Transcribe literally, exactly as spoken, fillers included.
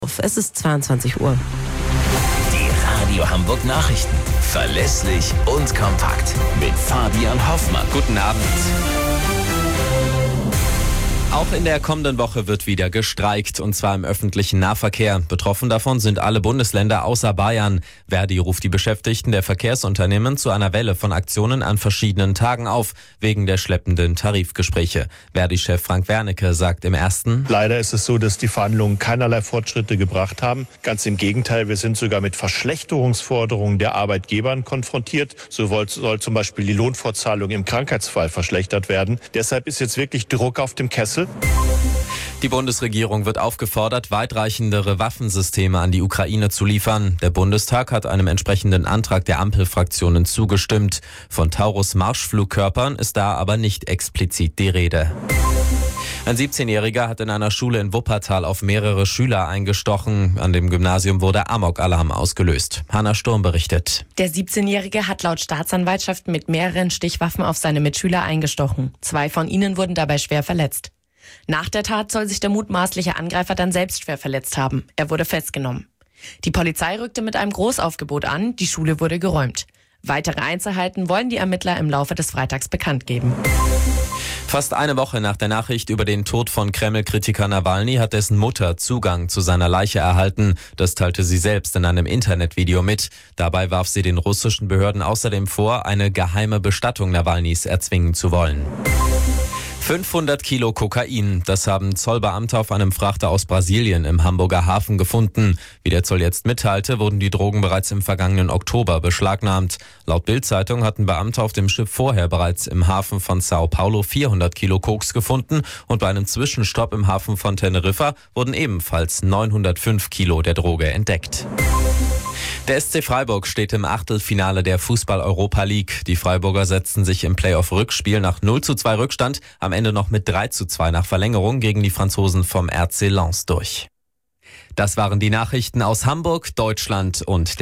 Es ist zweiundzwanzig Uhr. Die Radio Hamburg Nachrichten. Verlässlich und kompakt. Mit Fabian Hoffmann. Guten Abend. Auch in der kommenden Woche wird wieder gestreikt, und zwar im öffentlichen Nahverkehr. Betroffen davon sind alle Bundesländer außer Bayern. Verdi ruft die Beschäftigten der Verkehrsunternehmen zu einer Welle von Aktionen an verschiedenen Tagen auf, wegen der schleppenden Tarifgespräche. Verdi-Chef Frank Wernicke sagt im ersten: Leider ist es so, dass die Verhandlungen keinerlei Fortschritte gebracht haben. Ganz im Gegenteil, wir sind sogar mit Verschlechterungsforderungen der Arbeitgebern konfrontiert. So soll zum Beispiel die Lohnfortzahlung im Krankheitsfall verschlechtert werden. Deshalb ist jetzt wirklich Druck auf dem Kessel. Die Bundesregierung wird aufgefordert, weitreichendere Waffensysteme an die Ukraine zu liefern. Der Bundestag hat einem entsprechenden Antrag der Ampelfraktionen zugestimmt. Von Taurus-Marschflugkörpern ist da aber nicht explizit die Rede. Ein siebzehnjähriger hat in einer Schule in Wuppertal auf mehrere Schüler eingestochen. An dem Gymnasium wurde Amok-Alarm ausgelöst. Hanna Sturm berichtet. Der siebzehnjährige hat laut Staatsanwaltschaft mit mehreren Stichwaffen auf seine Mitschüler eingestochen. Zwei von ihnen wurden dabei schwer verletzt. Nach der Tat soll sich der mutmaßliche Angreifer dann selbst schwer verletzt haben. Er wurde festgenommen. Die Polizei rückte mit einem Großaufgebot an. Die Schule wurde geräumt. Weitere Einzelheiten wollen die Ermittler im Laufe des Freitags bekannt geben. Fast eine Woche nach der Nachricht über den Tod von Kreml-Kritiker Nawalny hat dessen Mutter Zugang zu seiner Leiche erhalten. Das teilte sie selbst in einem Internetvideo mit. Dabei warf sie den russischen Behörden außerdem vor, eine geheime Bestattung Nawalnys erzwingen zu wollen. fünfhundert Kilo Kokain, das haben Zollbeamte auf einem Frachter aus Brasilien im Hamburger Hafen gefunden. Wie der Zoll jetzt mitteilte, wurden die Drogen bereits im vergangenen Oktober beschlagnahmt. Laut Bild-Zeitung hatten Beamte auf dem Schiff vorher bereits im Hafen von Sao Paulo vierhundert Kilo Koks gefunden, und bei einem Zwischenstopp im Hafen von Teneriffa wurden ebenfalls neunhundertfünf Kilo der Droge entdeckt. Der S C Freiburg steht im Achtelfinale der Fußball-Europa League. Die Freiburger setzten sich im Playoff-Rückspiel nach null zu zwei Rückstand am Ende noch mit drei zu zwei nach Verlängerung gegen die Franzosen vom R C Lens durch. Das waren die Nachrichten aus Hamburg, Deutschland und